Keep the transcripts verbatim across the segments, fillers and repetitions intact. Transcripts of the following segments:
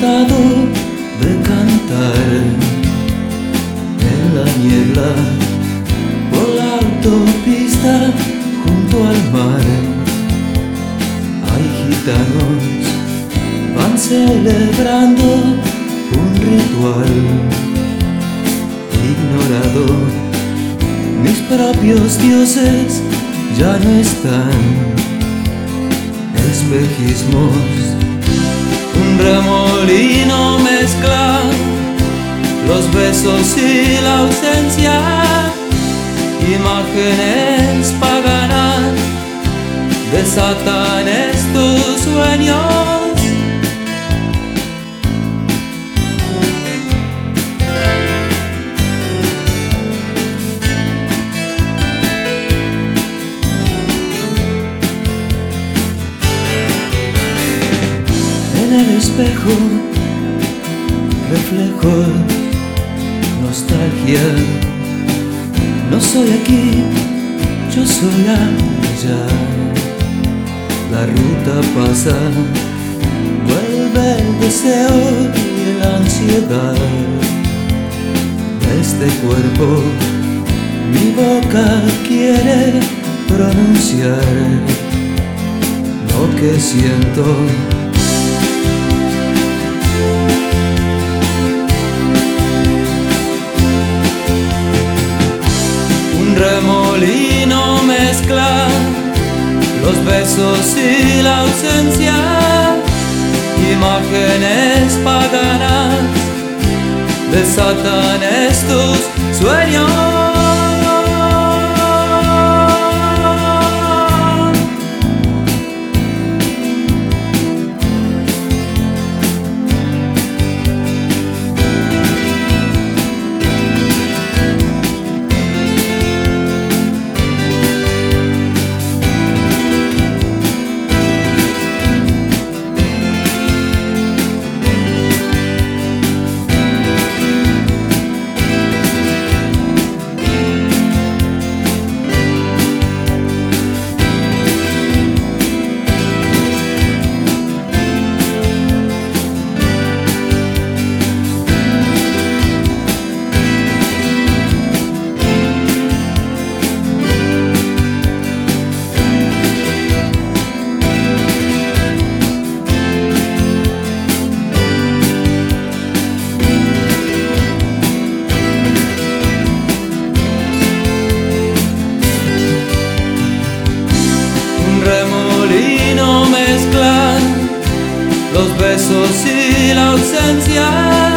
tratado de cantar en la niebla por la autopista junto al mar. Hay gitanos, van celebrando un ritual ignorado. Mis propios dioses ya no están. Espejismos, un remolino mezcla los besos y la ausencia. Imágenes paganas desatan estos sueños. En el espejo, reflejos, nostalgia. No soy aquí, yo soy allá. La ruta pasa, vuelve el deseo y la ansiedad. De este cuerpo, mi boca quiere pronunciar lo que siento. Remolino mezcla los besos y la ausencia. Imágenes paganas desatan estos sueños. Remolino mezcla los besos y la ausencia.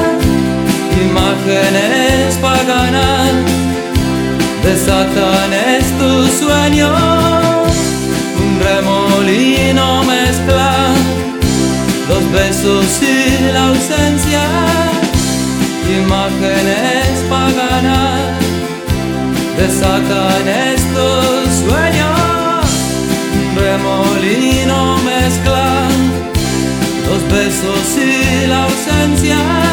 Imágenes paganas desatan estos sueños. Un remolino mezcla los besos y la ausencia. Imágenes paganas desatan estos sueños. Remolino mezcla los besos y la ausencia.